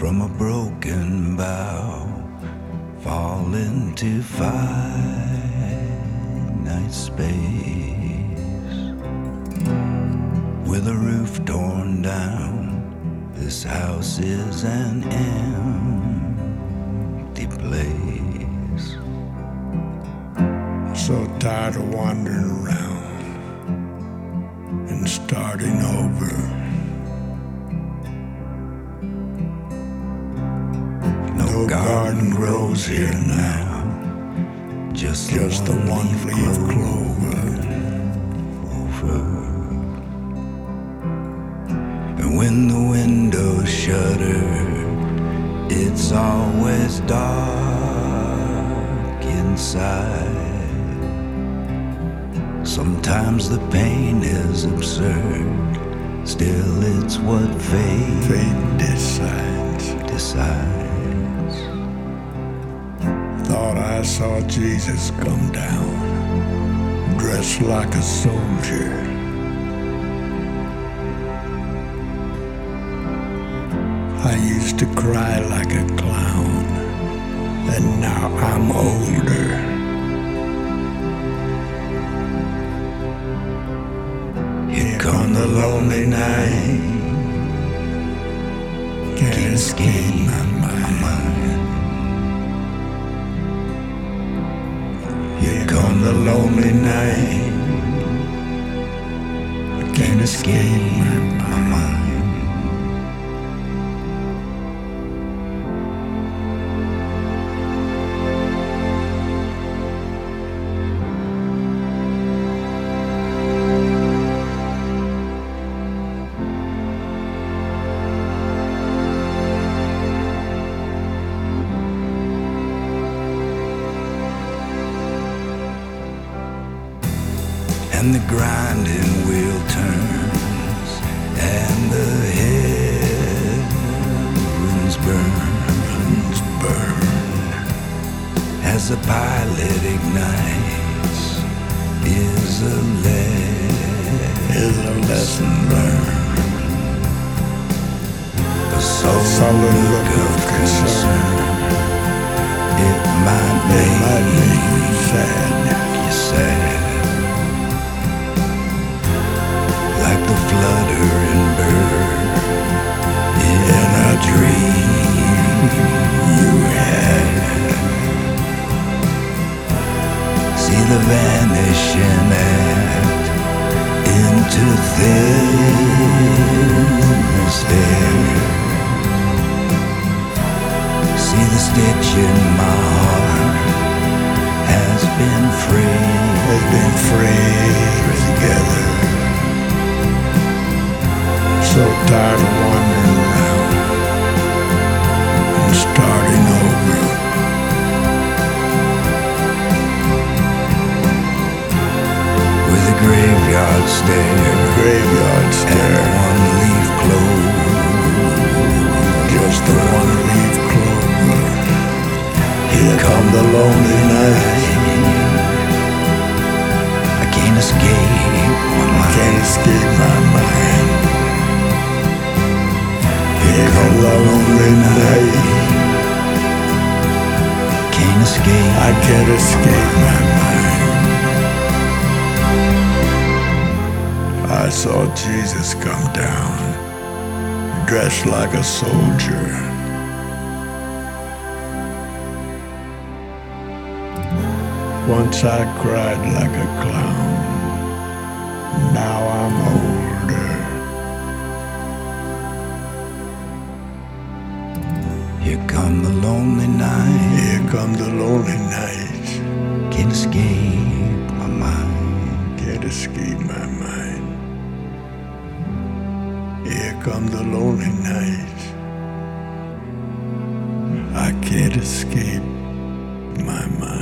from a broken bough, fall into finite space. With a roof torn down, this house is an empty place. So tired of wandering around and starting over. No garden grows here now, just the one leaf clover. And when the windows shutter, it's always dark inside. Sometimes the pain is absurd, still it's what fate decides. Thought I saw Jesus come down, dressed like a soldier. I used to cry like a clown, and now I'm older. Here come the lonely night, Can't escape my mind. Here come the lonely night, I can't escape my mind. And the grinding wheel turns, and the heavens burn, as the pilot ignites. Is a lesson learned. A sullen look of concern. It might make you sad. Like the fluttering bird in a dream you had. See the vanishing act into thinness there. See the stitch in my heart has been frayed together. So tired of wandering around and starting over. With a graveyard stare and one leaf clover, just the one leaf clover. Here come the lonely night. I can't escape my mind. Here come the lonely night. I can't escape my mind. I saw Jesus come down, dressed like a soldier. Once I cried like a clown, now I'm older. Here come the lonely night. Here come the lonely night. Can't escape my mind. Can't escape my mind. Here come the lonely night. I can't escape my mind.